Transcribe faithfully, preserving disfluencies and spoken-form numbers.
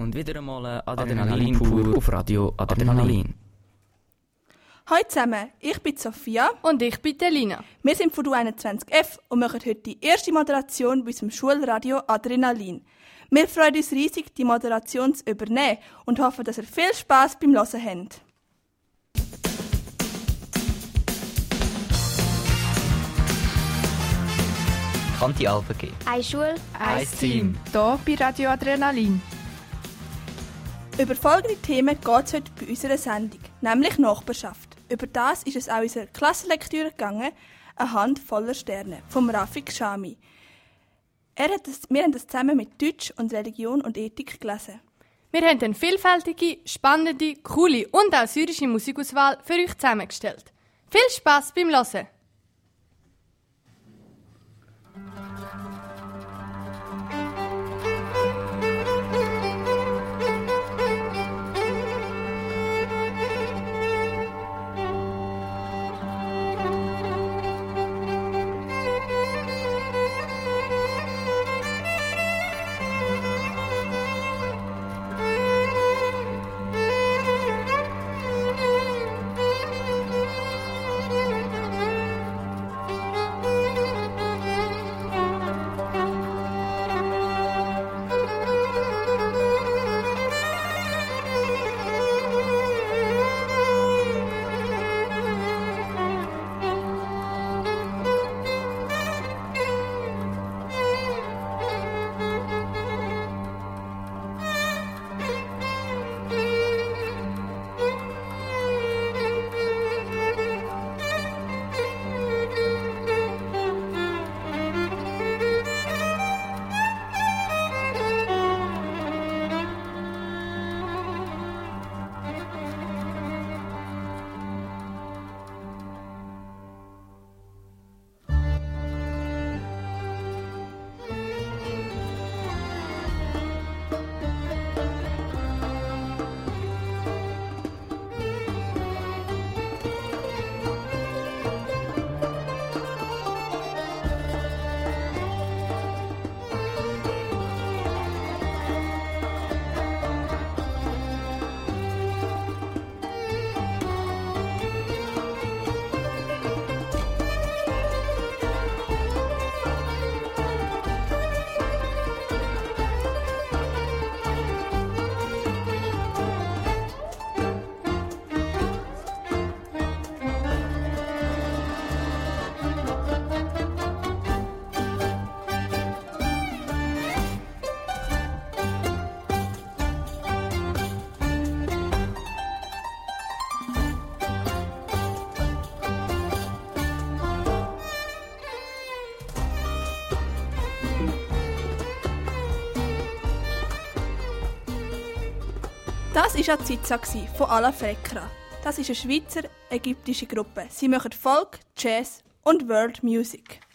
Und wieder einmal Adrenalin pur auf Radio Adrenalin. Hallo zusammen, ich bin Sophia. Und ich bin Elina. Wir sind von U einundzwanzig F und machen heute die erste Moderation bei unserem Schulradio Adrenalin. Wir freuen uns riesig, die Moderation zu übernehmen und hoffen, dass ihr viel Spass beim Hören habt. Kann die Alben geben? Eine Schule, ein Team. Hier bei Radio Adrenalin. Über folgende Themen geht es heute bei unserer Sendung, nämlich Nachbarschaft. Über das ist es auch in unserer Klassenlektüre gegangen, «Eine Hand voller Sterne» vom Rafik Shami. Er hat das, wir haben das zusammen mit Deutsch und Religion und Ethik gelesen. Wir haben eine vielfältige, spannende, coole und auch syrische Musikauswahl für euch zusammengestellt. Viel Spass beim Hören! Das war Ziza von Ala Frekra. Das ist eine Schweizer-ägyptische Gruppe. Sie machen Folk, Jazz und World Music.